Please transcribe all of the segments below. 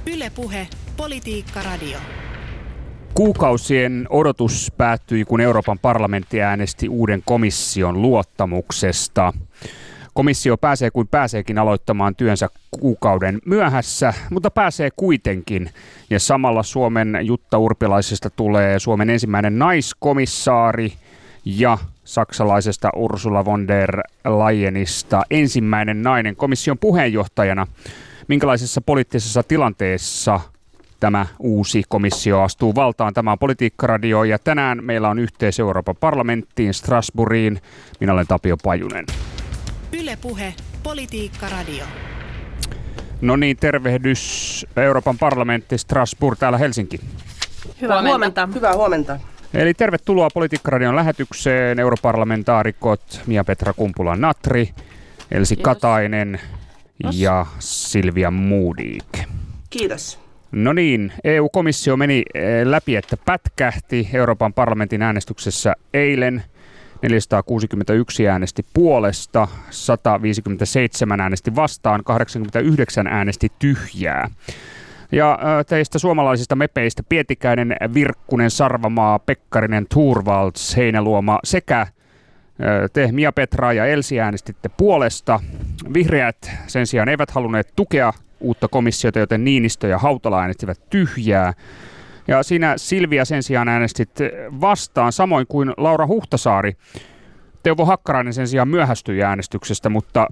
Yle Puhe, Politiikka Radio. Kuukausien odotus päättyi, kun Euroopan parlamentti äänesti uuden komission luottamuksesta. Komissio pääsee kuin pääseekin aloittamaan työnsä kuukauden myöhässä, mutta pääsee kuitenkin. Ja samalla Suomen Jutta Urpilaisesta tulee Suomen ensimmäinen naiskomissaari ja saksalaisesta Ursula von der Leyenista ensimmäinen nainen komission puheenjohtajana. Minkälaisessa poliittisessa tilanteessa tämä uusi komissio astuu valtaan? Tämä on Politiikka Radio ja tänään meillä on yhteys Euroopan parlamenttiin Strasbourgiin. Minä olen Tapio Pajunen. Yle Puhe, Politiikka Radio. No niin, tervehdys Euroopan parlamentti Strasbourg täällä Helsinki. Hyvää huomenta. Hyvää huomenta. Eli tervetuloa Politiikka Radion lähetykseen europarlamentaarikot Mia-Petra Kumpula-Natri, Elsi Katainen ja Silvia Modig. Kiitos. No niin, EU-komissio meni läpi, että pätkähti Euroopan parlamentin äänestyksessä eilen. 461 äänesti puolesta, 157 äänesti vastaan, 89 äänesti tyhjää. Ja teistä suomalaisista mepeistä Pietikäinen, Virkkunen, Sarvamaa, Pekkarinen, Thorvalds, Heinäluoma sekä te Mia-Petra ja Elsi äänestitte puolesta. Vihreät sen sijaan eivät halunneet tukea uutta komissiota, joten Niinistö ja Hautala äänestivät tyhjää. Ja siinä Silvia sen sijaan äänestit vastaan, samoin kuin Laura Huhtasaari. Teuvo Hakkarainen sen sijaan myöhästyi äänestyksestä, mutta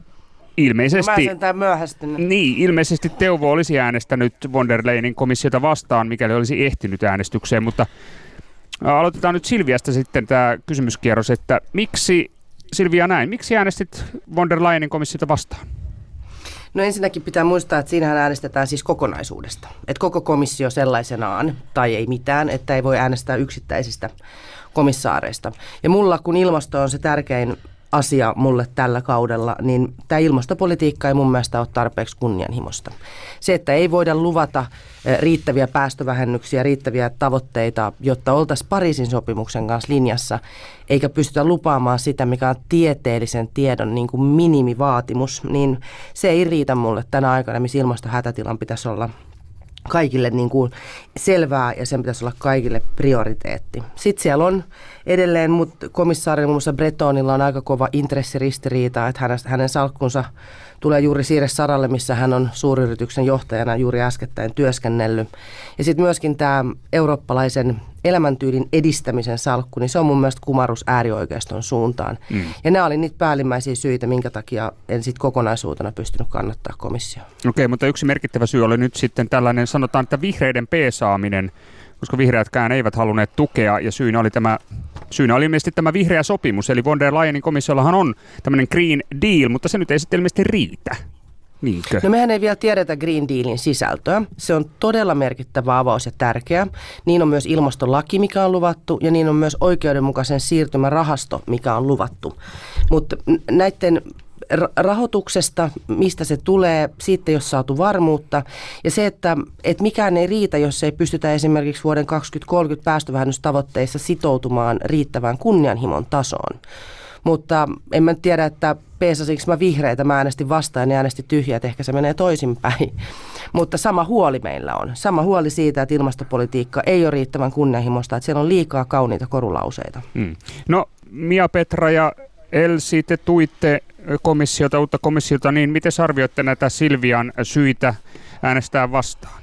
ilmeisesti Teuvo olisi äänestänyt von der Leyenin komissiota vastaan, mikäli olisi ehtinyt äänestykseen. Mutta aloitetaan nyt Silviasta sitten tämä kysymyskierros, että miksi Silvia näin? Miksi äänestit von der Leyenin komissiota vastaan? No ensinnäkin pitää muistaa, että siinähän äänestetään siis kokonaisuudesta. Että koko komissio sellaisenaan tai ei mitään, että ei voi äänestää yksittäisistä komissaareista. Ja mulla, kun ilmasto on se tärkein asia mulle tällä kaudella, niin tämä ilmastopolitiikka ei mun mielestä ole tarpeeksi kunnianhimosta. Se, että ei voida luvata riittäviä päästövähennyksiä, riittäviä tavoitteita, jotta oltaisiin Pariisin sopimuksen kanssa linjassa, eikä pystytä lupaamaan sitä, mikä on tieteellisen tiedon niin kuin minimivaatimus, niin se ei riitä mulle tänä aikana, missä ilmastohätätilan pitäisi olla kaikille niin kuin selvää ja sen pitäisi olla kaikille prioriteetti. Sitten siellä on edelleen komissaari muun muassa Bretonilla on aika kova intressiristiriita, että hänen salkkunsa tulee juuri Siire Saralle, missä hän on suuryrityksen johtajana juuri äskettäin työskennellyt. Ja sitten myöskin tämä eurooppalaisen elämäntyylin edistämisen salkku, niin se on mun mielestä kumarus äärioikeiston suuntaan. Ja nämä oli niitä päällimmäisiä syitä, minkä takia en sitten kokonaisuutena pystynyt kannattaa komissioon. Okei, mutta yksi merkittävä syy oli nyt sitten tällainen, sanotaan, että vihreiden peesaaminen, koska vihreätkään eivät halunneet tukea, ja syynä oli ilmeisesti tämä vihreä sopimus, eli von der Leyenin komissiollahan on tämmöinen Green Deal, mutta se nyt ei sitten ilmeisesti riitä. Niinkö? No mehän ei vielä tiedetä Green Dealin sisältöä. Se on todella merkittävä avaus ja tärkeä. Niin on myös ilmastolaki, mikä on luvattu, ja niin on myös oikeudenmukaisen siirtymän rahasto, mikä on luvattu. Mutta näiden rahoituksesta, mistä se tulee, siitä ei ole saatu varmuutta. Ja se, että mikään ei riitä, jos ei pystytä esimerkiksi vuoden 2030 päästövähennystavoitteissa sitoutumaan riittävään kunnianhimon tasoon. Mutta en mä tiedä, että peesasinko mä vihreitä, mä äänestin vastaan ja äänestin tyhjää, että ehkä se menee toisinpäin. Mutta sama huoli meillä on. Sama huoli siitä, että ilmastopolitiikka ei ole riittävän kunnianhimosta, että siellä on liikaa kauniita korulauseita. No Mia-Petra ja Elsi, te tuitte uutta komissiota, niin miten arvioitte näitä Silvian syitä äänestää vastaan?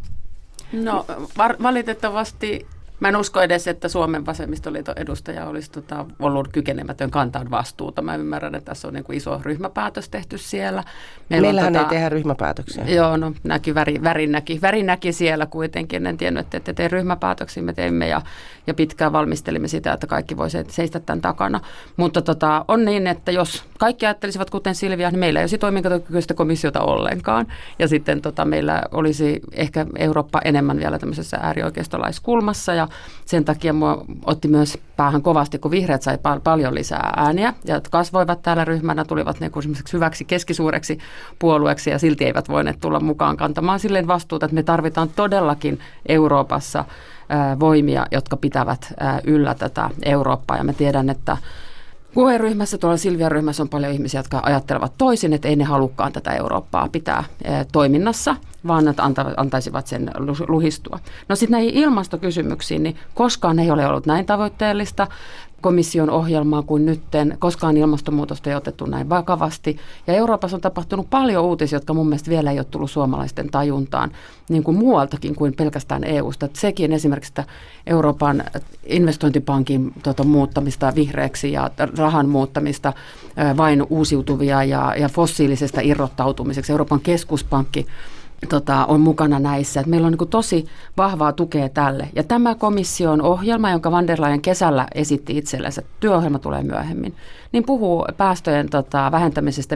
No valitettavasti mä en usko edes, että Suomen vasemmistoliiton edustaja olisi ollut kykenemätön kantaa vastuuta. Mä ymmärrän, että tässä on niin kuin iso ryhmäpäätös tehty siellä. Meillähän ei tehdä ryhmäpäätöksiä. Joo, no väri näki siellä kuitenkin. En tiennyt, että tee ryhmäpäätöksiä, me teimme ja pitkään valmistelimme sitä, että kaikki voi seistä tämän takana. Mutta on niin, että jos kaikki ajattelisivat kuten Silvia, niin meillä ei olisi toimintakykyistä komissiota ollenkaan. Ja sitten meillä olisi ehkä Eurooppa enemmän vielä tämmöisessä äärioikeistolaiskulmassa ja sen takia mua otti myös päähän kovasti, kun vihreät sai paljon lisää ääniä ja kasvoivat täällä ryhmänä, tulivat ne esimerkiksi hyväksi keskisuureksi puolueeksi ja silti eivät voineet tulla mukaan kantamaan silleen vastuuta, että me tarvitaan todellakin Euroopassa voimia, jotka pitävät yllä tätä Eurooppaa ja mä tiedän, että QE-ryhmässä, tuolla Silvia-ryhmässä on paljon ihmisiä, jotka ajattelevat toisin, että ei ne halukkaan tätä Eurooppaa pitää toiminnassa, vaan että antaisivat sen luhistua. No sitten näihin ilmastokysymyksiin, niin koskaan ei ole ollut näin tavoitteellista komission ohjelmaa kuin nytten. Koskaan ilmastonmuutosta ei otettu näin vakavasti. Ja Euroopassa on tapahtunut paljon uutisia, jotka mun mielestä vielä ei ole tullut suomalaisten tajuntaan, niin kuin muualtakin kuin pelkästään EUsta. Että sekin esimerkiksi että Euroopan investointipankin muuttamista vihreäksi ja rahan muuttamista vain uusiutuvia ja fossiilisesta irrottautumiseksi. Euroopan keskuspankki on mukana näissä. Että meillä on niin tosi vahvaa tukea tälle. Ja tämä komission ohjelma, jonka van der Leyen kesällä esitti itsellensä, työohjelma tulee myöhemmin, niin puhuu päästöjen vähentämisestä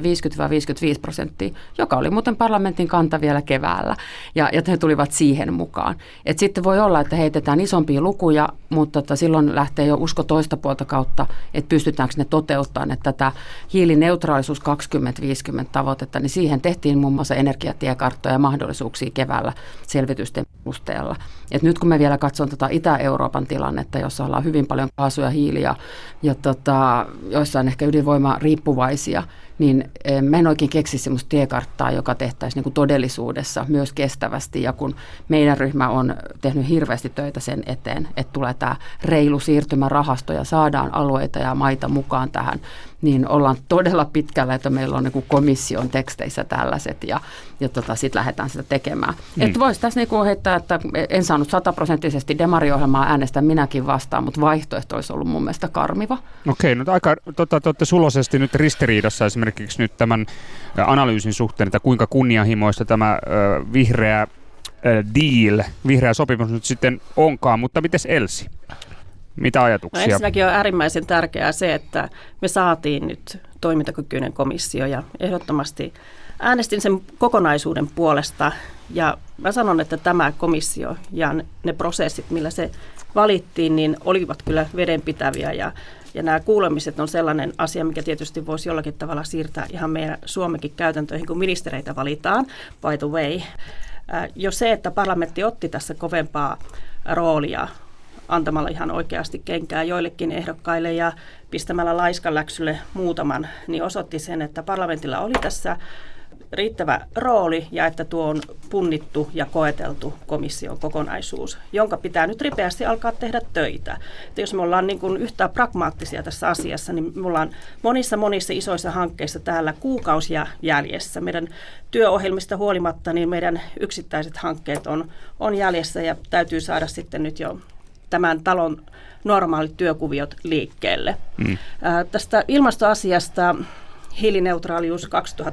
50-55%, joka oli muuten parlamentin kanta vielä keväällä. Ja he tulivat siihen mukaan. Et sitten voi olla, että heitetään isompia lukuja, mutta silloin lähtee jo usko toista puolta kautta, että pystytäänkö ne toteuttamaan, että tätä hiilineutraalisuus 2050 tavoitetta, niin siihen tehtiin muun muassa energiatiekarttoja ja mahdollisuuksia keväällä selvitysten perusteella. Et nyt kun me vielä katson Itä-Euroopan tilannetta, jossa ollaan hyvin paljon kaasua ja hiiliä ja joissain ehkä ydinvoima riippuvaisia, niin mä en oikein keksi semmoista tiekarttaa, joka tehtäisiin niin kuin todellisuudessa myös kestävästi. Ja kun meidän ryhmä on tehnyt hirveästi töitä sen eteen, että tulee tämä reilu siirtymärahasto ja saadaan alueita ja maita mukaan tähän, niin ollaan todella pitkällä, että meillä on niin kuin komission teksteissä tällaiset ja sitten lähdetään sitä tekemään. Että voisi tässä niin kuin heittää, että en saanut 100% demariohjelmaa äänestä minäkin vastaan, mutta vaihtoehto olisi ollut mun mielestä karmiva. Okei, no aika olette suloisesti nyt ristiriidassa esimerkiksi nyt tämän analyysin suhteen, että kuinka kunnianhimoista tämä vihreä deal, vihreä sopimus nyt sitten onkaan, mutta mites Elsi? Mitä ajatuksia? No ensinnäkin on äärimmäisen tärkeää se, että me saatiin nyt toimintakykyinen komissio ja ehdottomasti äänestin sen kokonaisuuden puolesta ja mä sanon, että tämä komissio ja ne prosessit, millä se valittiin, niin olivat kyllä vedenpitäviä ja nämä kuulemiset on sellainen asia, mikä tietysti voisi jollakin tavalla siirtää ihan meidän Suomenkin käytäntöihin, kun ministereitä valitaan, by the way. Jo se, että parlamentti otti tässä kovempaa roolia antamalla ihan oikeasti kenkää joillekin ehdokkaille ja pistämällä laiskanläksylle muutaman, niin osoitti sen, että parlamentilla oli tässä riittävä rooli ja että tuo on punnittu ja koeteltu komission kokonaisuus, jonka pitää nyt ripeästi alkaa tehdä töitä. Että jos me ollaan niin kuin yhtään pragmaattisia tässä asiassa, niin me ollaan monissa isoissa hankkeissa täällä kuukausia jäljessä. Meidän työohjelmista huolimatta niin meidän yksittäiset hankkeet on jäljessä ja täytyy saada sitten nyt jo tämän talon normaalit työkuviot liikkeelle. Tästä ilmastoasiasta hiilineutraalius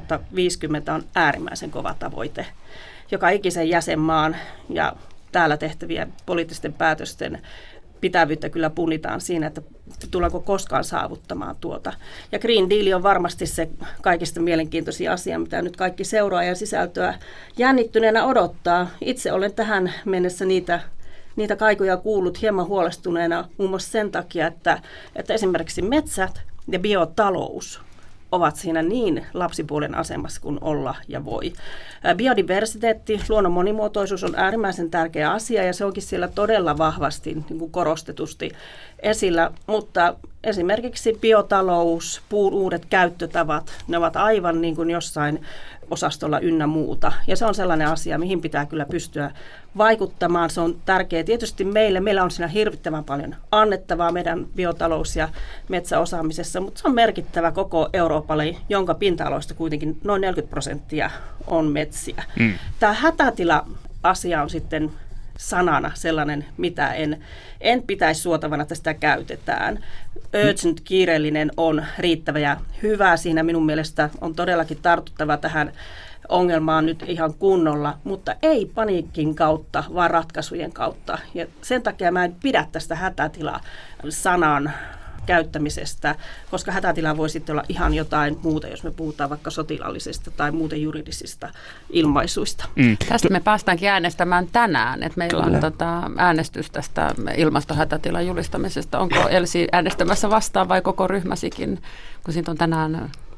2050 on äärimmäisen kova tavoite. Joka ikisen jäsenmaan ja täällä tehtävien poliittisten päätösten pitävyyttä kyllä punnitaan siinä, että tullaanko koskaan saavuttamaan tuota. Ja Green Deal on varmasti se kaikista mielenkiintoisin asia, mitä nyt kaikki seuraa ja sisältöä jännittyneenä odottaa. Itse olen tähän mennessä niitä kaikuja kuullut hieman huolestuneena muun muassa sen takia, että esimerkiksi metsät ja biotalous ovat siinä niin lapsipuolen asemassa kuin olla ja voi. Biodiversiteetti, luonnon monimuotoisuus on äärimmäisen tärkeä asia ja se onkin siellä todella vahvasti niin kuin korostetusti esillä, mutta esimerkiksi biotalous, puun uudet käyttötavat, ne ovat aivan niin kuin jossain osastolla ynnä muuta. Ja se on sellainen asia, mihin pitää kyllä pystyä vaikuttamaan. Se on tärkeää tietysti meille. Meillä on siinä hirvittävän paljon annettavaa meidän biotalous- ja metsäosaamisessa, mutta se on merkittävä koko Euroopalle, jonka pinta-aloista kuitenkin noin 40% on metsiä. Tämä hätätila-asia on sitten sanana sellainen, mitä en pitäisi suotavana, että sitä käytetään. Urgent, kiireellinen on riittävä ja hyvä. Siinä minun mielestä on todellakin tartuttava tähän ongelmaan nyt ihan kunnolla, mutta ei paniikin kautta, vaan ratkaisujen kautta. Ja sen takia mä en pidä tästä hätätila-sanan käyttämisestä, koska hätätila voi sitten olla ihan jotain muuta, jos me puhutaan vaikka sotilaallisesta tai muuten juridisista ilmaisuista. Tästä me päästäänkin äänestämään tänään, että meillä on äänestys tästä ilmastohätätilan julistamisesta. Onko Elsi äänestämässä vastaan vai koko ryhmäsikin, kun siitä on tänään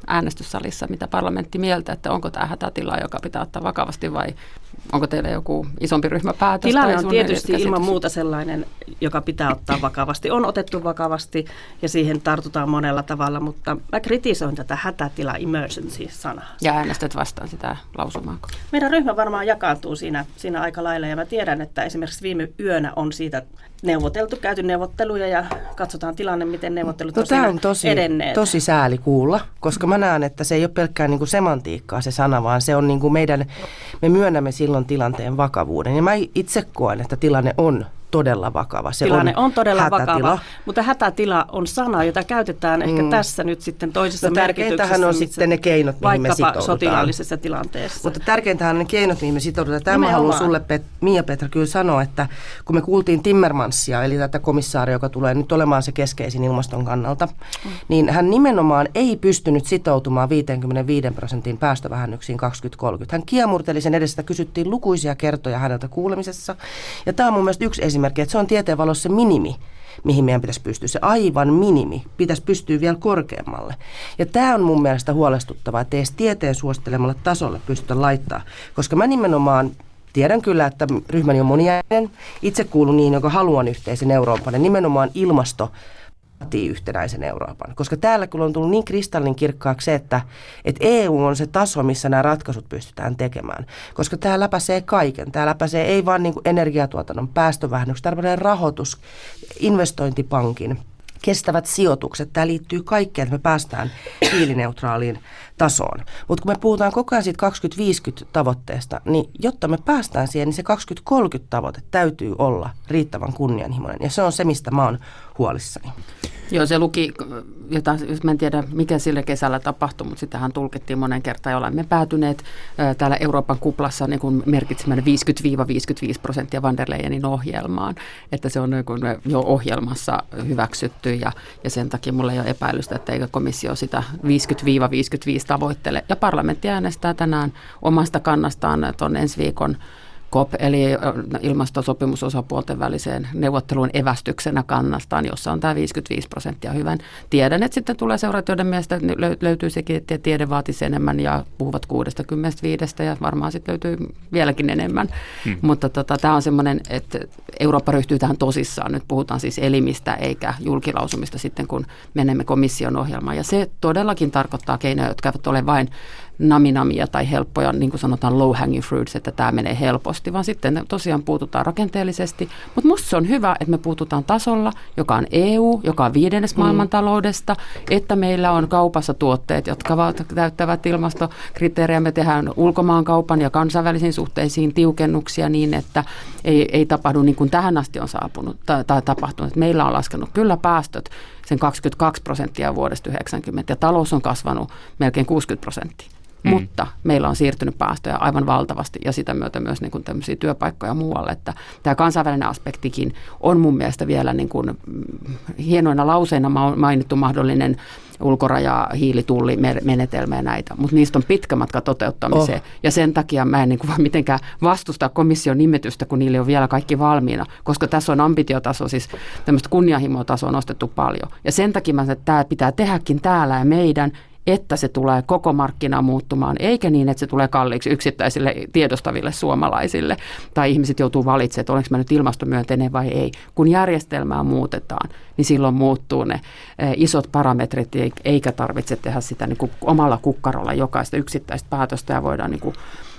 äänestyssalissa, mitä parlamentti mieltä, että onko tämä hätätila, joka pitää ottaa vakavasti vai onko teillä joku isompi ryhmäpäätös? Tilanne on tietysti ilman muuta sellainen, joka pitää ottaa vakavasti. On otettu vakavasti ja siihen tartutaan monella tavalla, mutta mä kritisoin tätä hätätila emergency-sanaa. Ja äänestät vastaan sitä lausumaa. Meidän ryhmä varmaan jakaantuu siinä aika lailla ja mä tiedän, että esimerkiksi viime yönä on siitä käyty neuvotteluja ja katsotaan tilanne, miten neuvottelut on edenneet. Tosi sääli kuulla, koska mä näen, että se ei ole pelkkää niin kuin semantiikkaa se sana, vaan se on niin kuin me myönnämme silloin tilanteen vakavuuden. Ja mä itse koen, että tilanne on todella vakava. Tilanne on todella vakava, mutta hätätila on sana, jota käytetään ehkä tässä nyt sitten toisessa merkityksessä. Tärkeintähän on sitten ne keinot, mihin me sitoudutaan. Vaikkapa sotilaallisessa tilanteessa. Mutta tärkeintähän on ne keinot, mihin me sitoudutaan. Tämä haluan sulle, Miia-Petra, kyllä sanoa, että kun me kuultiin Timmermansia, eli tätä komissaaria, joka tulee nyt olemaan se keskeisin ilmaston kannalta, niin hän nimenomaan ei pystynyt sitoutumaan 55% päästövähennyksiin 2030. Hän kiemurteli sen edessä, kysyttiin lukuisia kertoja häneltä kuulemisessa. Ja tämä on mun mielestä yksi esimerkki, että se on tieteen valossa se minimi, mihin meidän pitäisi pystyä. Se aivan minimi pitäisi pystyä vielä korkeammalle. Ja tämä on mun mielestä huolestuttavaa, että ei edes tieteen suosittelemalle tasolle pystytä laittaa. Koska mä nimenomaan tiedän kyllä, että ryhmäni on moniäinen. Itse kuulun niihin, joka haluan yhteisen Euroopan ja nimenomaan ilmasto yhtenäisen Euroopan. Koska täällä kyllä on tullut niin kristallin kirkkaaksi se, että EU on se taso, missä nämä ratkaisut pystytään tekemään. Koska tämä läpäisee kaiken. Tämä läpäisee ei vaan niin kuin energiatuotannon päästövähennykset, tarvitaan rahoitus, investointipankin, kestävät sijoitukset. Tämä liittyy kaikkeen, että me päästään hiilineutraaliin tasoon. Mutta kun me puhutaan koko ajan siitä 2050 tavoitteesta, niin jotta me päästään siihen, niin se 2030 tavoite täytyy olla riittävän kunnianhimoinen. Ja se on se, mistä mä oon huolissani. Joo, se luki, jota mä en tiedä mikä sille kesällä tapahtui, mutta sitähän tulkittiin monen kertaan, ja olemme päätyneet täällä Euroopan kuplassa niin kuin merkitsemään 50-55% van der Leyenin ohjelmaan, että se on niin kuin jo ohjelmassa hyväksytty, ja sen takia mulla ei ole epäilystä, että eikö komissio sitä 50-55 tavoittele. Ja parlamentti äänestää tänään omasta kannastaan tuon ensi viikon COP, eli ilmastosopimusosapuolten väliseen neuvotteluun evästyksenä kannastaan, jossa on tämä 55% hyvän. Tiedän, että sitten tulee seuraat, joiden mielestä löytyy sekin, että tiede vaatisi enemmän ja puhuvat 65 ja varmaan sitten löytyy vieläkin enemmän. Mutta tämä on semmoinen, että Eurooppa ryhtyy tähän tosissaan. Nyt puhutaan siis elimistä eikä julkilausumista sitten, kun menemme komission ohjelmaan. Ja se todellakin tarkoittaa keinoja, jotka eivät ole vain naminamia tai helppoja, niin kuin sanotaan low hanging fruits, että tämä menee helposti, vaan sitten tosiaan puututaan rakenteellisesti. Mutta musta se on hyvä, että me puututaan tasolla, joka on EU, joka on 5. maailmantaloudesta, että meillä on kaupassa tuotteet, jotka täyttävät ilmastokriteerejä. Me tehdään ulkomaankaupan ja kansainvälisiin suhteisiin tiukennuksia niin, että ei tapahdu niin kuin tähän asti on tai tapahtunut. Meillä on laskenut kyllä päästöt sen 22% vuodesta 90 ja talous on kasvanut melkein 60%. Mutta meillä on siirtynyt päästöjä aivan valtavasti ja sitä myötä myös niin kuin tämmöisiä työpaikkoja muualle. Että tämä kansainvälinen aspektikin on mun mielestä vielä niin kuin hienoina lauseina mainittu mahdollinen ulkoraja, hiilitulli, menetelmä ja näitä, mutta niistä on pitkä matka toteuttamiseen. Ja sen takia mä en niin kuin mitenkään vastustaa komission nimetystä, kun niille on vielä kaikki valmiina, koska tässä on ambitiotaso, siis tämmöistä kunnianhimotasoa nostettu paljon. Ja sen takia mä sanon, että tämä pitää tehdäkin täällä ja meidän, että se tulee koko markkinaan muuttumaan, eikä niin, että se tulee kalliiksi yksittäisille tiedostaville suomalaisille, tai ihmiset joutuu valitsemaan, että olenko mä nyt ilmastomyönteinen vai ei. Kun järjestelmää muutetaan, niin silloin muuttuu ne isot parametrit, eikä tarvitse tehdä sitä niin kuin omalla kukkarolla jokaista yksittäistä päätöstä, ja voidaan niin kuin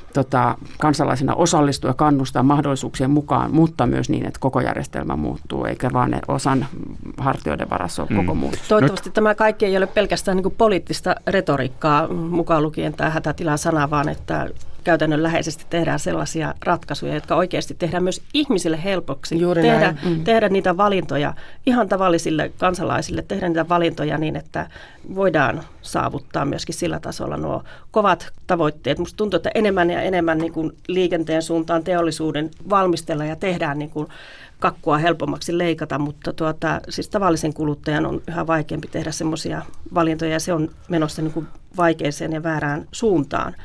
kansalaisina osallistua ja kannustaa mahdollisuuksien mukaan, mutta myös niin, että koko järjestelmä muuttuu, eikä vaan ne osan hartioiden varassa ole koko muutos. Toivottavasti tämä kaikki ei ole pelkästään niin kuin poliittista retoriikkaa, mukaan lukien tämä hätätila-sana, vaan että käytännönläheisesti tehdään sellaisia ratkaisuja, jotka oikeasti tehdään myös ihmisille helpoksi. Tehdä niitä valintoja ihan tavallisille kansalaisille, tehdä niitä valintoja niin, että voidaan saavuttaa myöskin sillä tasolla nuo kovat tavoitteet. Musta tuntuu, että enemmän ja enemmän niin kuin liikenteen suuntaan teollisuuden valmistella ja tehdään niin kuin kakkua helpommaksi leikata, mutta siis tavallisen kuluttajan on yhä vaikeampi tehdä semmoisia valintoja ja se on menossa niin kuin vaikeeseen ja väärään suuntaan.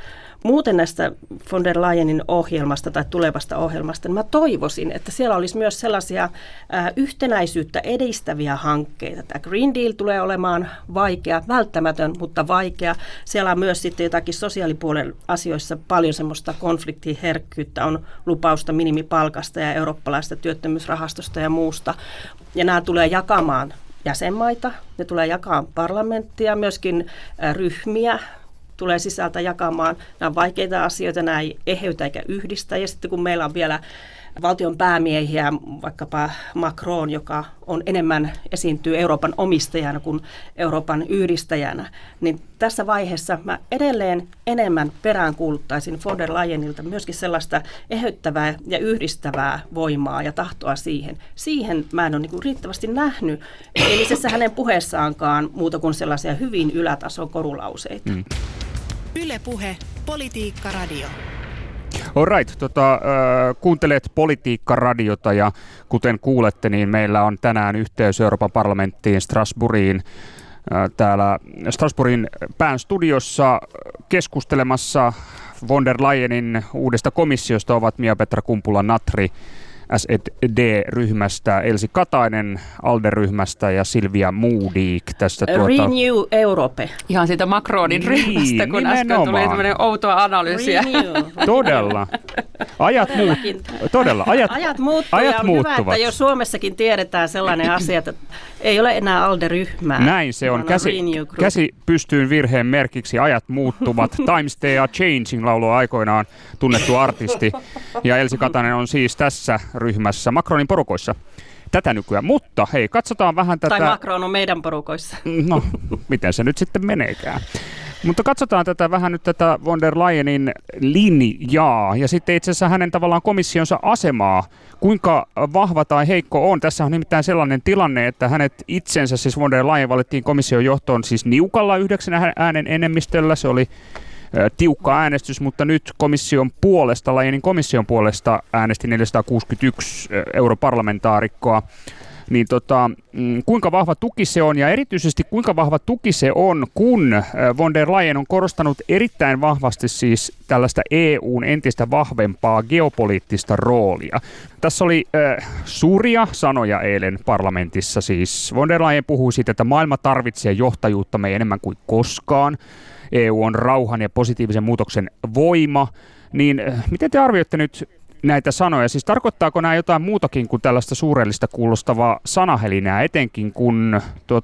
muuten näistä von der Leyenin ohjelmasta tai tulevasta ohjelmasta, niin mä toivoisin, että siellä olisi myös sellaisia yhtenäisyyttä edistäviä hankkeita. Tämä Green Deal tulee olemaan vaikea, välttämätön, mutta vaikea. Siellä on myös sitten jotakin sosiaalipuolen asioissa paljon semmoista konfliktiherkkyyttä, on lupausta minimipalkasta ja eurooppalaista työttömyysrahastosta ja muusta. Ja nämä tulee jakamaan jäsenmaita, ne tulee jakamaan parlamenttia, myöskin ryhmiä tulee sisältä jakamaan. Nämä on vaikeita asioita, nämä ei eheytä eikä yhdistä. Ja sitten kun meillä on vielä valtion päämiehiä, vaikkapa Macron, joka on esiintyy Euroopan omistajana kuin Euroopan yhdistäjänä, niin tässä vaiheessa mä edelleen enemmän peräänkuuluttaisin von der Leyenilta myöskin sellaista eheyttävää ja yhdistävää voimaa ja tahtoa siihen. Siihen mä en ole niin riittävästi nähnyt, eli se hänen puheessaankaan muuta kuin sellaisia hyvin ylätason korulauseita. Yle Puhe, Politiikka Radio. Alright, kuuntelet Politiikka-radiota ja kuten kuulette, niin meillä on tänään yhteys Euroopan parlamenttiin Strasbourgiin. Täällä Strasbourgin pään studiossa keskustelemassa von der Leyenin uudesta komissiosta ovat Mia-Petra Kumpula-Natri SD-ryhmästä, Elsi Katainen ALDE-ryhmästä ja Silvia Modig tästä Renew Europe. Ihan siitä Macronin ryhmästä, kun äsken tuli tämmöinen outoa analyysiä. Todella. Ajat muuttuvat. Ja on hyvä, että jo Suomessakin tiedetään sellainen asia, että ei ole enää ALDE-ryhmää. Näin se on. Käsi pystyyn virheen merkiksi. Ajat muuttuvat. Times they are changing, laulua aikoinaan tunnettu artisti. Ja Elsi Katainen on siis tässä ryhmässä Macronin porukoissa tätä nykyään. Mutta hei, katsotaan vähän tätä. Tai Macron on meidän porukoissa. No, miten se nyt sitten meneekään. Mutta katsotaan vähän nyt tätä von der Leyenin linjaa ja sitten itse asiassa hänen tavallaan komissionsa asemaa. Kuinka vahva tai heikko on? Tässä on nimittäin sellainen tilanne, että hänet itsensä, siis von der Leyen valittiin komission johtoon siis niukalla 9 äänen enemmistöllä. Se oli tiukka äänestys, mutta nyt Leyenin komission puolesta äänesti 461 europarlamentaarikkoa. Niin kuinka vahva tuki se on ja erityisesti kuinka vahva tuki se on, kun von der Leyen on korostanut erittäin vahvasti siis tällaista EUn entistä vahvempaa geopoliittista roolia. Tässä oli suuria sanoja eilen parlamentissa, siis von der Leyen puhui siitä, että maailma tarvitsee johtajuuttamme enemmän kuin koskaan. EU on rauhan ja positiivisen muutoksen voima, niin miten te arvioitte nyt näitä sanoja? Siis tarkoittaako nämä jotain muutakin kuin tällaista suurellista kuulostavaa sanahelinää, etenkin kun,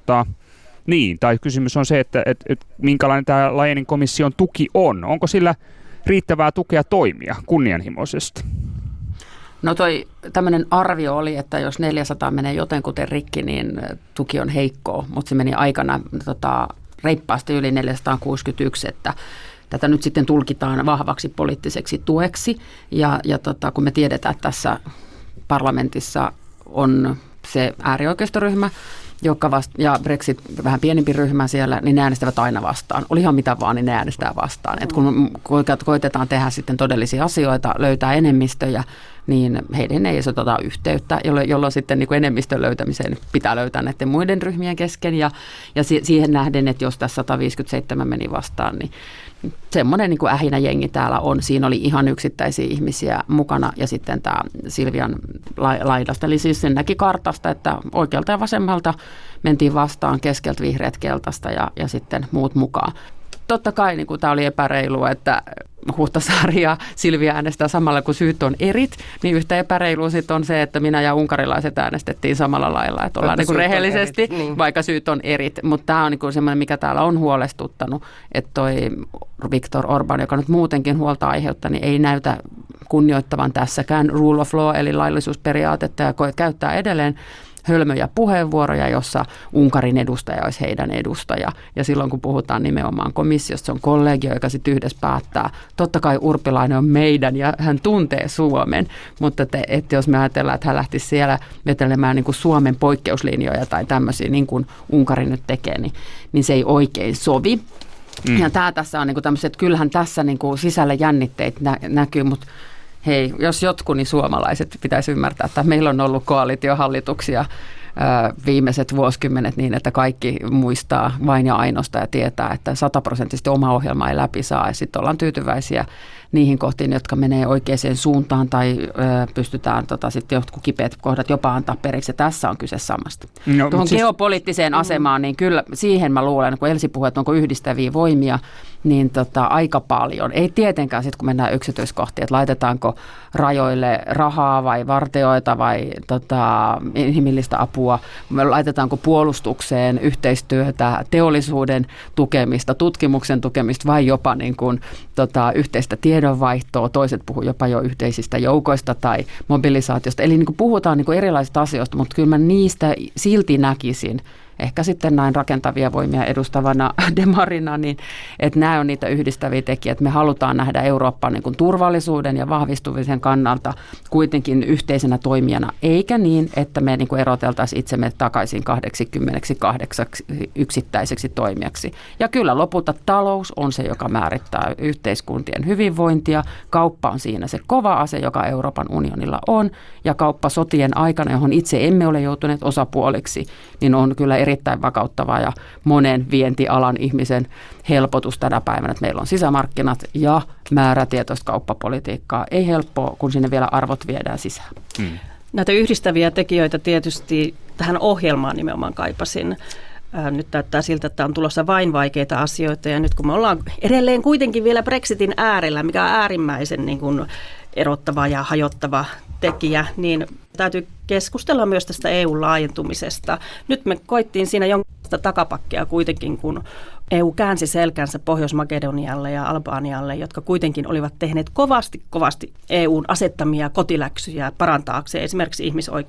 tai kysymys on se, että minkälainen tämä Leyenin komission tuki on. Onko sillä riittävää tukea toimia kunnianhimoisesti? No tämmöinen arvio oli, että jos 400 menee jotenkuten rikki, niin tuki on heikkoa, mutta se meni aikana reippaasti yli 461, että tätä nyt sitten tulkitaan vahvaksi poliittiseksi tueksi ja kun me tiedetään, että tässä parlamentissa on se äärioikeistoryhmä, ja Brexit vähän pienempi ryhmä siellä, niin ne äänestävät aina vastaan. Oli ihan mitä vaan, niin ne äänestää vastaan. Et kun koitetaan tehdä sitten todellisia asioita, löytää enemmistöjä, niin heidän ei oteta yhteyttä, jolloin sitten niin kuin enemmistön löytämiseen pitää löytää näiden muiden ryhmien kesken. Ja siihen nähden, että jos tässä 157 meni vastaan, niin semmoinen niin kuin ähinä jengi täällä on. Siinä oli ihan yksittäisiä ihmisiä mukana ja sitten tämä Silvian laidasta. Eli siis sen näki kartasta, että oikealta ja vasemmalta mentiin vastaan, keskeltä vihreät keltaista ja sitten muut mukaan. Totta kai niin tämä oli epäreilua, että Huhtasaari ja Silvia äänestää samalla, kun syyt on erit, niin yhtä epäreilua sitten on se, että minä ja unkarilaiset äänestettiin samalla lailla, että ollaan niin rehellisesti, niin. Vaikka syyt on erit. Mutta tämä on niin semmoinen, mikä täällä on huolestuttanut, että toi Viktor Orbán, joka nyt muutenkin huolta aiheuttaa, niin ei näytä kunnioittavan tässäkään rule of law, eli laillisuusperiaatetta, ja käyttää edelleen hölmöjä puheenvuoroja, jossa Unkarin edustaja olisi heidän edustaja. Ja silloin, kun puhutaan nimenomaan komissiosta, se on kollegio, joka sitten yhdessä päättää. Totta kai Urpilainen on meidän ja hän tuntee Suomen, mutta että jos me ajatellaan, että hän lähtisi siellä vetelemään niin kuin Suomen poikkeuslinjoja tai tämmöisiä, niin kuin Unkari nyt tekee, niin se ei oikein sovi. Ja tämä tässä on niin kuin tämmöiset, että kyllähän tässä niin kuin sisällä jännitteitä näkyy, mutta hei, jos jotkut, niin suomalaiset pitäisi ymmärtää, että meillä on ollut koalitiohallituksia viimeiset vuosikymmenet niin, että kaikki muistaa vain ja ainoastaan ja tietää, että 100% oma ohjelma ei läpi saa ja sitten ollaan tyytyväisiä niihin kohtiin, jotka menee oikeaan suuntaan tai pystytään sitten jotkut kipeät kohdat jopa antaa periksi. Ja tässä on kyse samasta. No, tuohon geopoliittiseen asemaan, niin kyllä siihen mä luulen, kun Elsi puhui, että onko yhdistäviä voimia, niin aika paljon. Ei tietenkään sitten, kun mennään yksityiskohtiin, että laitetaanko rajoille rahaa vai vartioita vai inhimillistä apua, laitetaanko puolustukseen yhteistyötä, teollisuuden tukemista, tutkimuksen tukemista vai jopa niin kuin, yhteistä tiedonvaihtoa. Toiset puhuu jopa jo yhteisistä joukoista tai mobilisaatiosta. Eli niin kuin puhutaan niin kuin erilaisista asioista, mutta kyllä mä niistä silti näkisin, ehkä sitten näin rakentavia voimia edustavana demarina, niin että nämä on niitä yhdistäviä tekijöitä. Me halutaan nähdä Euroopan niin kuin turvallisuuden ja vahvistumisen kannalta kuitenkin yhteisenä toimijana, eikä niin, että me niin kuin eroteltaisiin itsemme takaisin 88 yksittäiseksi toimijaksi. Ja kyllä lopulta talous on se, joka määrittää yhteiskuntien hyvinvointia. Kauppa on siinä se kova ase, joka Euroopan unionilla on, ja kauppa sotien aikana, johon itse emme ole joutuneet osapuoliksi, niin on kyllä erittäin vakauttavaa ja monen vientialan ihmisen helpotus tänä päivänä, että meillä on sisämarkkinat ja määrätietoista kauppapolitiikkaa. Ei helppoa, kun sinne vielä arvot viedään sisään. Näitä yhdistäviä tekijöitä tietysti tähän ohjelmaan nimenomaan kaipasin. Nyt näyttää siltä, että on tulossa vain vaikeita asioita ja nyt kun me ollaan edelleen kuitenkin vielä Brexitin äärellä, mikä on äärimmäisen niin kuin erottava ja hajottava tekijä, niin täytyy keskustella myös tästä EU-laajentumisesta. Nyt me koittiin siinä jonkinlaista takapakkia kuitenkin, kun EU käänsi selkänsä Pohjois-Makedonialle ja Albanialle, jotka kuitenkin olivat tehneet kovasti EUn asettamia kotiläksyjä parantaakseen esimerkiksi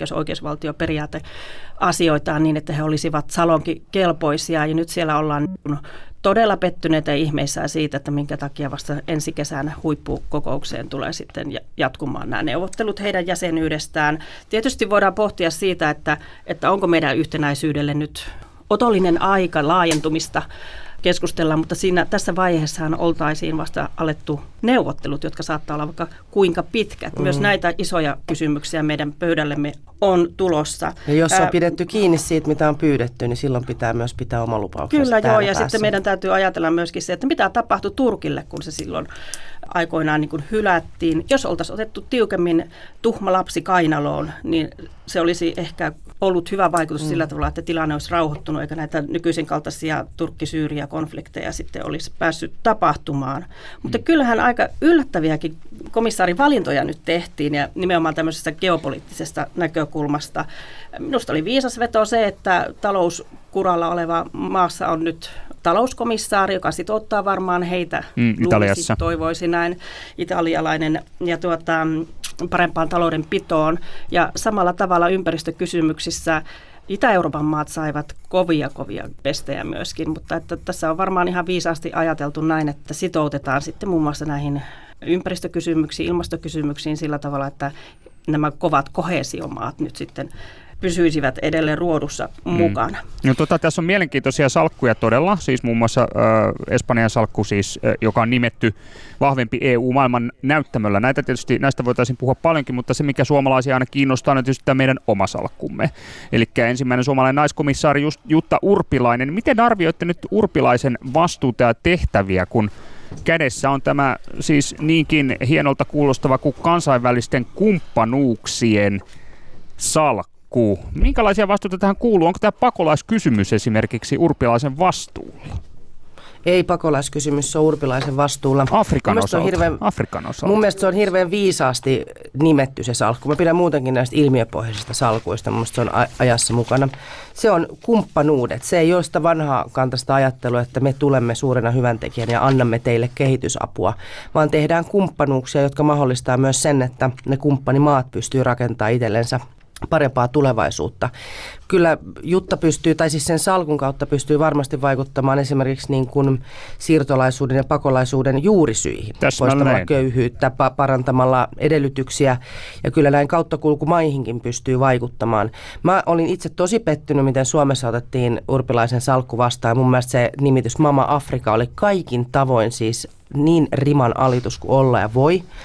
oikeusvaltioperiaateasioitaan niin, että he olisivat salonkikelpoisia. Ja nyt siellä ollaan todella pettyneitä ihmeissään siitä, että minkä takia vasta ensi kesänä huippukokoukseen tulee sitten jatkumaan nämä neuvottelut heidän jäsenyydestään. Tietysti voidaan pohtia siitä, että onko meidän yhtenäisyydelle nyt otollinen aika laajentumista keskustella, mutta tässä vaiheessahan oltaisiin vasta alettu neuvottelut, jotka saattaa olla vaikka kuinka pitkät. Myös näitä isoja kysymyksiä meidän pöydällemme on tulossa. Ja jos on pidetty kiinni siitä, mitä on pyydetty, niin silloin pitää myös pitää oma lupauksensa. Kyllä joo, ja sitten meidän täytyy ajatella myöskin se, että mitä tapahtui Turkille, kun se silloin aikoinaan niin kuin hylättiin. Jos oltaisiin otettu tiukemmin tuhma lapsi kainaloon, niin se olisi ehkä ollut hyvä vaikutus sillä tavalla, että tilanne olisi rauhoittunut, eikä näitä nykyisen kaltaisia Turkki-Syyria-konflikteja sitten olisi päässyt tapahtumaan. Mutta kyllähän aika yllättäviäkin komissaarivalintoja nyt tehtiin, ja nimenomaan tämmöisestä geopoliittisesta näkökulmasta. Minusta oli viisas veto se, että talouskuralla oleva maassa on nyt talouskomissaari, joka sitouttaa varmaan heitä. Italiassa. Toivoisi näin, italialainen, ja parempaan taloudenpitoon. Ja samalla tavalla ympäristökysymyksissä Itä-Euroopan maat saivat kovia pestejä myöskin, mutta että tässä on varmaan ihan viisaasti ajateltu näin, että sitoutetaan sitten muun muassa näihin ympäristökysymyksiin, ilmastokysymyksiin sillä tavalla, että nämä kovat koheesiomaat nyt sitten pysyisivät edelleen ruodussa mukana. No, tässä on mielenkiintoisia salkkuja todella, siis muun muassa Espanjan salkku, siis, joka on nimetty vahvempi EU-maailman näyttämöllä. Näistä voitaisiin puhua paljonkin, mutta se, mikä suomalaisia aina kiinnostaa, on tietysti tämä meidän oma salkkumme. Eli ensimmäinen suomalainen naiskomissaari Jutta Urpilainen. Miten arvioitte nyt Urpilaisen vastuuta ja tehtäviä, kun kädessä on tämä siis niinkin hienolta kuulostava kuin kansainvälisten kumppanuuksien salkku? Minkälaisia vastuuta tähän kuuluu? Onko tämä pakolaiskysymys esimerkiksi Urpilaisen vastuulla? Ei pakolaiskysymys, se on Urpilaisen vastuulla. Afrikan osalta. Mun mielestä se on hirveän viisaasti nimetty se salkku. Mä pidän muutenkin näistä ilmiöpohjaisista salkuista. Mun mielestä se on ajassa mukana. Se on kumppanuudet. Se ei ole sitä vanhaa kantaista ajattelua, että me tulemme suurena hyväntekijänä ja annamme teille kehitysapua, vaan tehdään kumppanuuksia, jotka mahdollistaa myös sen, että ne kumppanimaat pystyy rakentamaan itsellensä parempaa tulevaisuutta. Kyllä Jutta pystyy, tai siis sen salkun kautta pystyy varmasti vaikuttamaan esimerkiksi niin kuin siirtolaisuuden ja pakolaisuuden juurisyihin. Poistamalla köyhyyttä, parantamalla edellytyksiä, ja kyllä näin kauttakulkumaihinkin pystyy vaikuttamaan. Mä olin itse tosi pettynyt, miten Suomessa otettiin Urpilaisen salkku vastaan. Mun mielestä se nimitys Mama Afrika oli kaikin tavoin siis niin riman alitus kuin olla ja voi.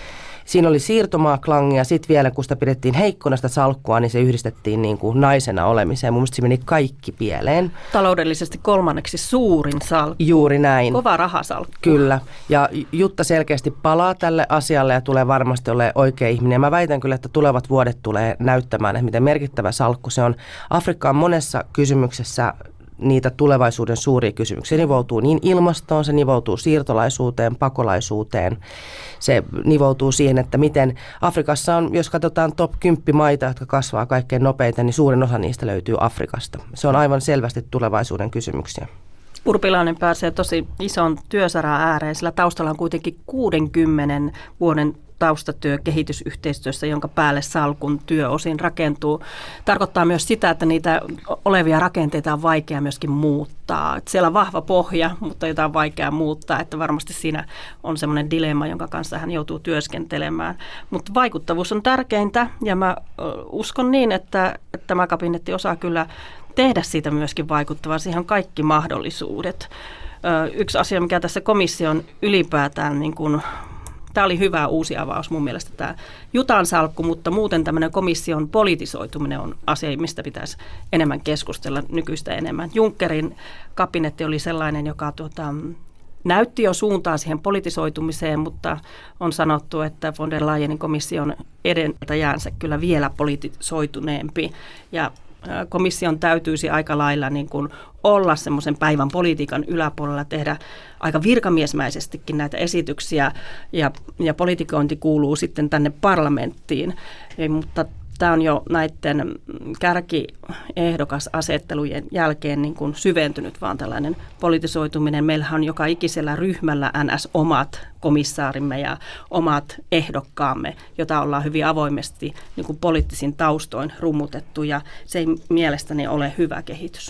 siinä oli siirtomaaklangia, sitten vielä kun sitä pidettiin heikkona sitä salkkua, niin se yhdistettiin niin kuin naisena olemiseen. Mun mielestä se meni kaikki pieleen. Taloudellisesti 3. suurin salkku. Juuri näin. Kova rahasalkku. Kyllä, ja Jutta selkeästi palaa tälle asialle ja tulee varmasti olemaan oikea ihminen. Ja mä väitän kyllä, että tulevat vuodet tulee näyttämään, että miten merkittävä salkku se on. Afrikka on monessa kysymyksessä niitä tulevaisuuden suuria kysymyksiä. Se nivoutuu niin ilmastoon, se nivoutuu siirtolaisuuteen, pakolaisuuteen. Se nivoutuu siihen, että miten Afrikassa on, jos katsotaan top 10 maita, jotka kasvaa kaikkein nopeiten, niin suurin osa niistä löytyy Afrikasta. Se on aivan selvästi tulevaisuuden kysymyksiä. Urpilainen pääsee tosi ison työsaran ääreen, sillä taustalla on kuitenkin 60 vuoden taustatyö kehitysyhteistyössä, jonka päälle salkun työ osin rakentuu. Tarkoittaa myös sitä, että niitä olevia rakenteita on vaikea myöskin muuttaa. Että siellä on vahva pohja, mutta jotain vaikea muuttaa, että varmasti siinä on semmoinen dilemma, jonka kanssa hän joutuu työskentelemään. Mutta vaikuttavuus on tärkeintä, ja mä uskon niin, että tämä kabinetti osaa kyllä tehdä siitä myöskin vaikuttavaa. Siihen on kaikki mahdollisuudet. Yksi asia, mikä tässä komission ylipäätään niin kuin tämä oli hyvä uusi avaus mun mielestä tämä Jutan salkku, mutta muuten tämmöinen komission politisoituminen on asia, mistä pitäisi enemmän keskustella nykyistä enemmän. Junckerin kabinetti oli sellainen, joka näytti jo suuntaa siihen politisoitumiseen, mutta on sanottu, että von der Leyenin komission edeltäjänsä kyllä vielä politisoituneempi ja komission täytyisi aika lailla niin kuin olla semmoisen päivän politiikan yläpuolella, tehdä aika virkamiesmäisestikin näitä esityksiä ja politikointi kuuluu sitten tänne parlamenttiin, mutta tämä on jo näiden kärkiehdokasasettelujen jälkeen niin kuin syventynyt vaan tällainen politisoituminen. Meillähän on joka ikisellä ryhmällä NS omat komissaarimme ja omat ehdokkaamme, jota ollaan hyvin avoimesti niin kuin poliittisin taustoin rummutettu ja se ei mielestäni ole hyvä kehitys.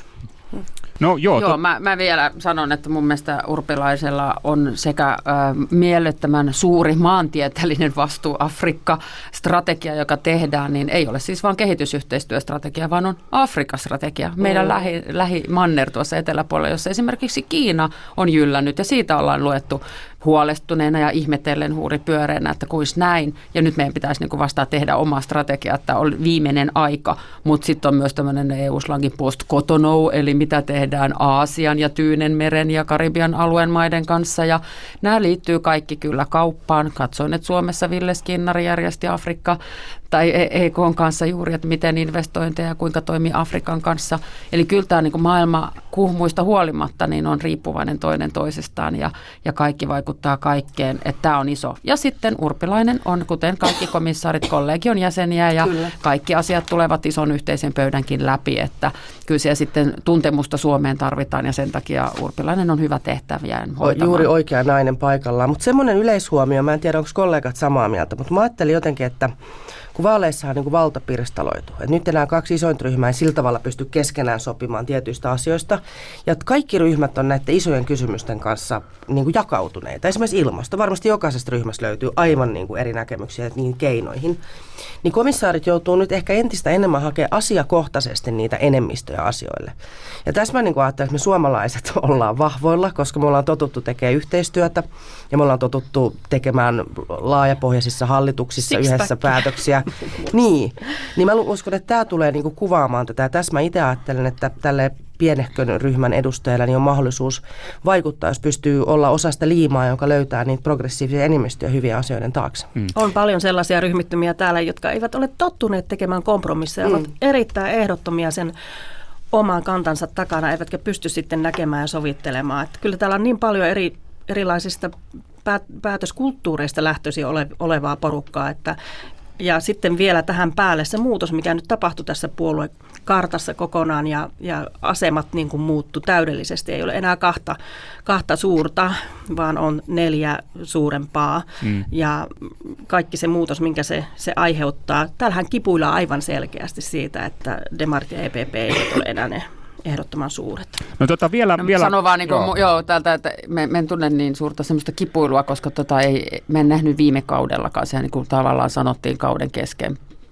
Joo, mä vielä sanon, että mun mielestä Urpilaisella on sekä mielettömän suuri maantieteellinen vastuu Afrikka-strategia, joka tehdään, niin ei ole siis vaan kehitysyhteistyöstrategia, vaan on Afrikka-strategia. Meidän lähimanner tuossa eteläpuolella, jossa esimerkiksi Kiina on jyllännyt ja siitä ollaan luettu huolestuneena ja ihmetellen huuripyöreänä, että kuis näin. Ja nyt meidän pitäisi niin kuin vasta tehdä oma strategia, että on viimeinen aika, mutta sitten on myös tämmöinen EU-slangin post-Cotonou, eli mitä tehdään Aasian ja Tyynenmeren ja Karibian alueen maiden kanssa. Ja nämä liittyy kaikki kyllä kauppaan. Katsoin, että Suomessa Ville Skinnari järjesti Afrikka tai EK:n kanssa juuri, että miten investointeja ja kuinka toimii Afrikan kanssa. Eli kyllä tämä niin kuin maailma kuhmuista huolimatta niin on riippuvainen toinen toisestaan ja kaikki vaikuttaa kaikkeen, että tämä on iso. Ja sitten Urpilainen on, kuten kaikki komissaarit, kollegion jäseniä ja kyllä. Kaikki asiat tulevat ison yhteisen pöydänkin läpi, että kyllä siellä sitten tuntemusta Suomeen tarvitaan ja sen takia Urpilainen on hyvä tehtäviään hoitamaan. Juuri oikea nainen paikallaan, mutta semmoinen yleishuomio, mä en tiedä onko kollegat samaa mieltä, mutta mä ajattelin jotenkin, että kun vaaleissa on niin kuin valta pirstaloitu. Et nyt enää 2 isointa ryhmää ei sillä tavalla pysty keskenään sopimaan tietyistä asioista. Ja kaikki ryhmät on näiden isojen kysymysten kanssa niin kuin jakautuneita. Esimerkiksi ilmasto. Varmasti jokaisesta ryhmästä löytyy aivan niin kuin eri näkemyksiä niihin keinoihin. Niin komissaarit joutuu nyt ehkä entistä enemmän hakemaan asiakohtaisesti niitä enemmistöjä asioille. Ja tässä mä niin kuin ajattelen, että me suomalaiset ollaan vahvoilla, koska me ollaan totuttu tekemään yhteistyötä ja me ollaan totuttu tekemään laajapohjaisissa hallituksissa yhdessä päätöksiä. Niin mä uskon, että tämä tulee niinku kuvaamaan tätä. Ja tässä mä itse ajattelen, että tälle pienehkön ryhmän edustajalla niin on mahdollisuus vaikuttaa, jos pystyy olla osa sitä liimaa, joka löytää niitä progressiivisia enemmistöjä hyviä asioiden taakse. On paljon sellaisia ryhmittymiä täällä, jotka eivät ole tottuneet tekemään kompromisseja, ovat erittäin ehdottomia sen oman kantansa takana, eivätkä pysty sitten näkemään ja sovittelemaan. Että kyllä täällä on niin paljon erilaisista päätöskulttuureista lähtöisin olevaa porukkaa, että ja sitten vielä tähän päälle se muutos, mikä nyt tapahtui tässä puoluekartassa kokonaan ja asemat niin kuin muuttu täydellisesti. Ei ole enää kahta suurta, vaan on 4 suurempaa ja kaikki se muutos, minkä se aiheuttaa. Täällähän kipuillaan aivan selkeästi siitä, että demarit ja EPP eivät ole enää ne ehdottoman suuret. No vielä sano vaan, niin kuin, täältä, että me en tunne niin suurta semmoista kipuilua, koska me en nähnyt viime kaudellakaan. Sehän niin kuin tavallaan sanottiin kauden kesken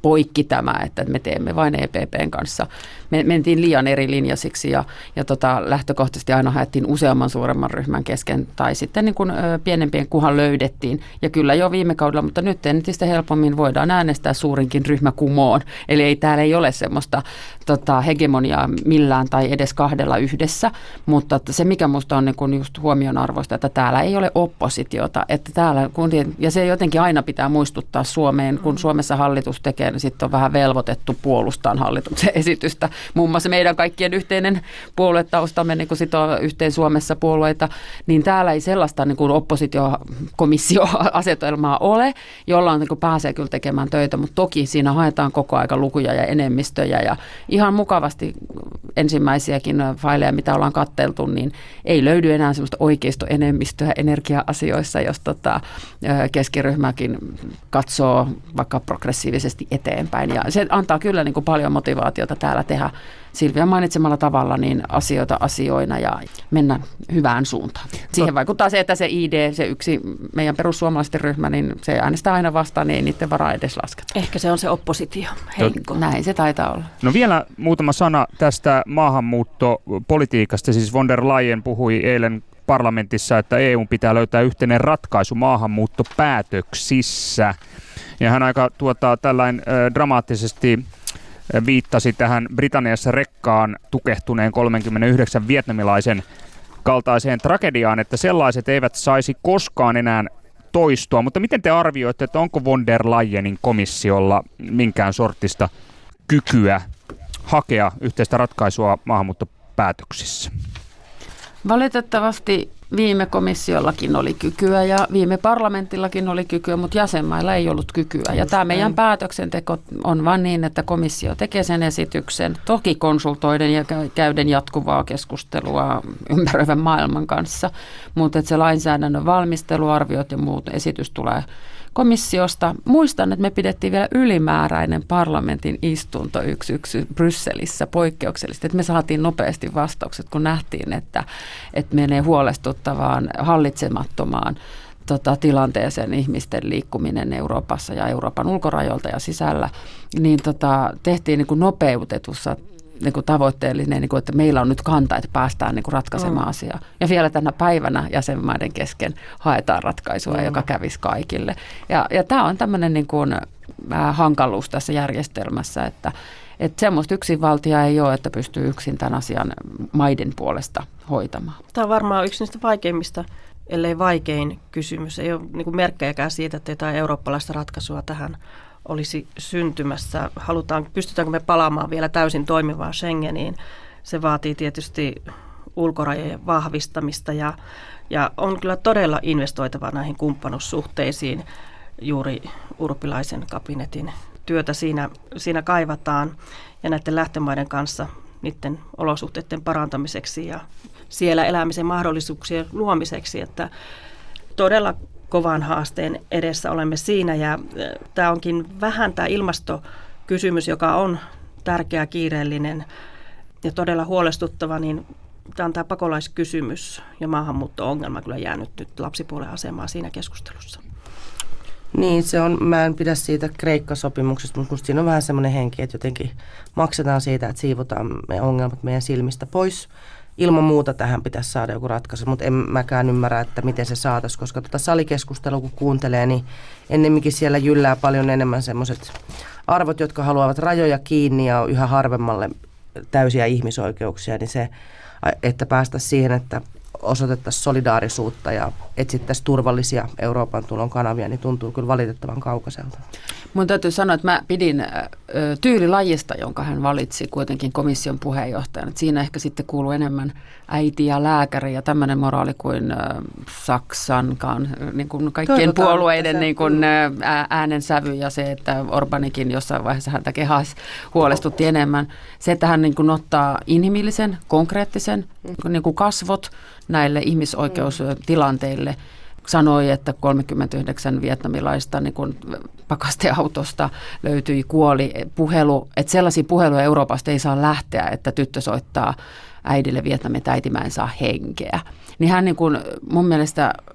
poikki tämä, että me teemme vain EPPn kanssa. Me mentiin liian eri linjasiksi ja lähtökohtaisesti aina haettiin useamman suuremman ryhmän kesken tai sitten niin kuin pienempien kunhan löydettiin. Ja kyllä jo viime kaudella, mutta nyt entistä helpommin voidaan äänestää suurinkin ryhmä kumoon. Eli täällä ei ole semmoista hegemoniaa millään tai edes kahdella yhdessä, mutta se mikä musta on niin kuin just huomionarvoista, että täällä ei ole oppositiota, että täällä, ja se jotenkin aina pitää muistuttaa Suomeen, kun Suomessa hallitus tekee, niin sitten on vähän velvoitettu puolustaa hallituksen esitystä. Muun muassa meidän kaikkien yhteinen puoluetaustamme niin kun sitoo yhteen Suomessa puolueita, niin täällä ei sellaista niin kuin oppositiokomissio-asetelmaa ole, jolla niin kuin pääsee kyllä tekemään töitä, mutta toki siinä haetaan koko aika lukuja ja enemmistöjä ja ihan mukavasti ensimmäisiäkin faileja, mitä ollaan katteltu, niin ei löydy enää sellaista oikeistoenemmistöä energia-asioissa, jos keskiryhmäkin katsoo vaikka progressiivisesti eteenpäin. Ja se antaa kyllä niin kuin paljon motivaatiota täällä tehdä Silvia mainitsemalla tavalla niin asioita asioina ja mennä hyvään suuntaan. Siihen vaikuttaa se, että se ID, se yksi meidän perussuomalaisten ryhmä, niin se äänestää aina vastaan, niin ei niiden varaa edes lasketa. Ehkä se on se oppositio. Heikko. Näin se taitaa olla. No vielä muutama sana tästä maahanmuuttopolitiikasta. Siis von der Leyen puhui eilen parlamentissa, että EU pitää löytää yhteinen ratkaisu maahanmuuttopäätöksissä. Ja hän aika tällainen dramaattisesti viittasi tähän Britanniassa rekkaan tukehtuneen 39 vietnamilaisen kaltaiseen tragediaan, että sellaiset eivät saisi koskaan enää toistua. Mutta miten te arvioitte, että onko von der Leyenin komissiolla minkään sortista kykyä hakea yhteistä ratkaisua maahanmuuttopäätöksissä? Valitettavasti viime komissiollakin oli kykyä ja viime parlamentillakin oli kykyä, mutta jäsenmailla ei ollut kykyä. Ja tämä meidän päätöksenteko on vain niin, että komissio tekee sen esityksen, toki konsultoiden ja käyden jatkuvaa keskustelua ympäröivän maailman kanssa, mutta että se lainsäädännön valmisteluarviot ja muut esitys tulee komissiosta. Muistan, että me pidettiin vielä ylimääräinen parlamentin istunto yksi Brysselissä poikkeuksellisesti, että me saatiin nopeasti vastaukset, kun nähtiin, että menee huolestuttavaan, hallitsemattomaan tilanteeseen ihmisten liikkuminen Euroopassa ja Euroopan ulkorajoilta ja sisällä, niin tehtiin niin kuin nopeutetussa tavoitteellinen, että meillä on nyt kanta, että päästään ratkaisemaan asiaa. Ja vielä tänä päivänä jäsenmaiden kesken haetaan ratkaisua, joka kävisi kaikille. Ja tämä on tämmöinen hankaluus tässä järjestelmässä, että semmoista yksinvaltia ei ole, että pystyy yksin tämän asian maiden puolesta hoitamaan. Tämä on varmaan yksi niistä vaikeimmista, ellei vaikein kysymys. Ei ole merkkejäkään siitä, että jotain eurooppalaista ratkaisua tähän olisi syntymässä. Pystytäänkö me palaamaan vielä täysin toimivaan Schengeniin? Se vaatii tietysti ulkorajojen vahvistamista ja on kyllä todella investoitava näihin kumppanuussuhteisiin. Juuri Urpilaisen kabinetin työtä siinä kaivataan ja näiden lähtömaiden kanssa niiden olosuhteiden parantamiseksi ja siellä elämisen mahdollisuuksien luomiseksi, että todella kovan haasteen edessä olemme siinä ja tämä onkin vähän tämä ilmastokysymys, joka on tärkeä, kiireellinen ja todella huolestuttava, niin tämä on tämä pakolaiskysymys ja maahanmuutto-ongelma kyllä jäänyt nyt lapsipuolen asemaan siinä keskustelussa. Niin, se on, mä en pidä siitä Kreikka-sopimuksesta, mutta musta siinä on vähän semmoinen henki, että jotenkin maksetaan siitä, että siivotaan me ongelmat meidän silmistä pois. Ilman muuta tähän pitäisi saada joku ratkaisu, mutta en mäkään ymmärrä, että miten se saataisiin, koska salikeskustelua kun kuuntelee, niin ennemminkin siellä jyllää paljon enemmän semmoiset arvot, jotka haluavat rajoja kiinni ja yhä harvemmalle täysiä ihmisoikeuksia, niin se, että päästäisiin siihen, että osoitettaisiin solidaarisuutta ja etsittäisiin turvallisia Euroopan tulon kanavia, niin tuntuu kyllä valitettavan kaukaiselta. Mun täytyy sanoa, että mä pidin tyylilajista, jonka hän valitsi kuitenkin komission puheenjohtajana. Siinä ehkä sitten kuuluu enemmän äiti ja lääkäri ja tämmöinen moraali kuin Saksankaan, niin kuin kaikkien puolueiden niin kuin äänensävy ja se, että Orbánikin jossain vaiheessa häntä kehasi huolestutti enemmän. Se, että hän niin kuin ottaa inhimillisen, konkreettisen niin kuin kasvot näille ihmisoikeustilanteille, sanoi, että 39 vietnamilaista niin kuin pakasteautosta kuoli puhelu, että sellaisia puheluja Euroopasta ei saa lähteä, että tyttö soittaa äidille Vietnamin, että äiti mä en saa henkeä. Niin hän niin kuin mun mielestä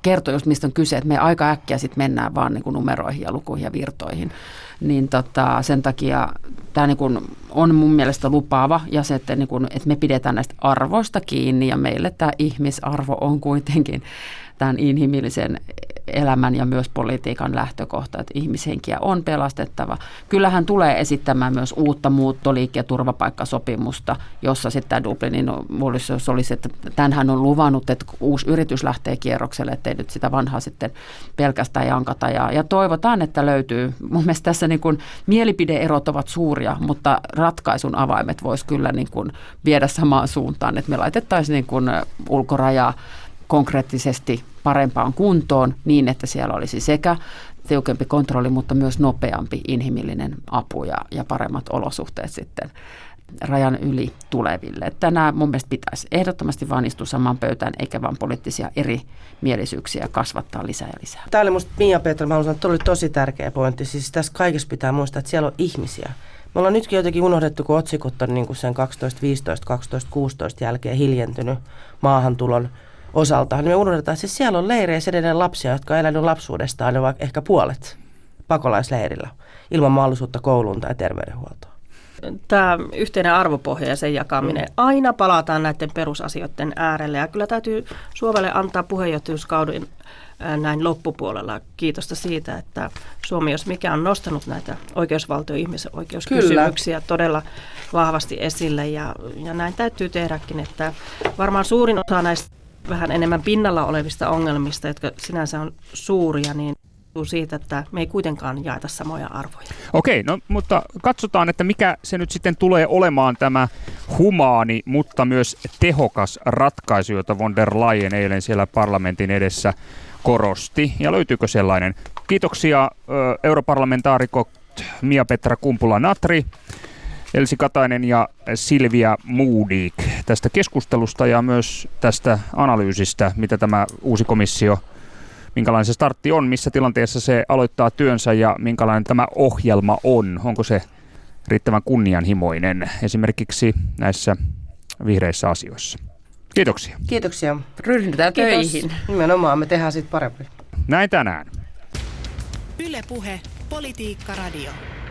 kertoo just mistä on kyse, että me aika äkkiä sitten mennään vaan niin kuin numeroihin ja lukuihin ja virtoihin. Niin sen takia tämä niin kuin on mun mielestä lupaava ja se, että, niin kuin, että me pidetään näistä arvoista kiinni ja meille tämä ihmisarvo on kuitenkin tämän inhimillisen elämän ja myös politiikan lähtökohta, että ihmishenkiä on pelastettava. Kyllähän tulee esittämään myös uutta muuttoliike- ja turvapaikkasopimusta, jossa sitten tämä Dublinin mullistus olisi, että tämänhän on luvannut, että uusi yritys lähtee kierrokselle, ettei nyt sitä vanhaa sitten pelkästään jankata. Ja toivotaan, että löytyy. Mun mielestä tässä niin kuin mielipide-erot ovat suuria, mutta ratkaisun avaimet voisi kyllä niin kuin viedä samaan suuntaan, että me laitettaisiin niin kuin ulkorajaa konkreettisesti parempaan kuntoon niin, että siellä olisi sekä tiukempi kontrolli, mutta myös nopeampi inhimillinen apu ja paremmat olosuhteet sitten rajan yli tuleville. Että nämä mun mielestä pitäisi ehdottomasti vaan istua samaan pöytään, eikä vaan poliittisia erimielisyyksiä kasvattaa lisää ja lisää. Tämä oli musta Miia-Petra, mä haluan sanoa, että oli tosi tärkeä pointti. Siis tässä kaikessa pitää muistaa, että siellä on ihmisiä. Me ollaan nytkin jotenkin unohdettu, kun otsikot on niin kuin sen 12.15, 12.16 jälkeen hiljentynyt maahantulon osalta, niin me unohdetaan, että siis siellä on leireissä edelleen lapsia, jotka on elänyt lapsuudestaan, vaikka ehkä puolet pakolaisleirillä, ilman mahdollisuutta kouluun tai terveydenhuoltoon. Tämä yhteinen arvopohja ja sen jakaminen. Aina palataan näiden perusasioiden äärelle ja kyllä täytyy Suomelle antaa puheenjohtajuuskauden näin loppupuolella kiitosta siitä, että Suomi, jos mikä, on nostanut näitä oikeusvaltio- ja ihmisoikeuskysymyksiä todella vahvasti esille ja näin täytyy tehdäkin, että varmaan suurin osa näistä vähän enemmän pinnalla olevista ongelmista, jotka sinänsä on suuria, niin siitä, että me ei kuitenkaan jaeta samoja arvoja. Okei, no mutta katsotaan, että mikä se nyt sitten tulee olemaan tämä humaani, mutta myös tehokas ratkaisu, jota von der Leyen eilen siellä parlamentin edessä korosti. Ja löytyykö sellainen? Kiitoksia europarlamentaarikot Miia-Petra Kumpula-Natri, Elsi Katainen ja Silvia Modig tästä keskustelusta ja myös tästä analyysistä, mitä tämä uusi komissio, minkälainen se startti on, missä tilanteessa se aloittaa työnsä ja minkälainen tämä ohjelma on. Onko se riittävän kunnianhimoinen esimerkiksi näissä vihreissä asioissa? Kiitoksia. Kiitoksia. Ryhdytään töihin. Nimenomaan, me tehdään siitä paremmin. Näin tänään. Yle Puhe, Politiikka Radio.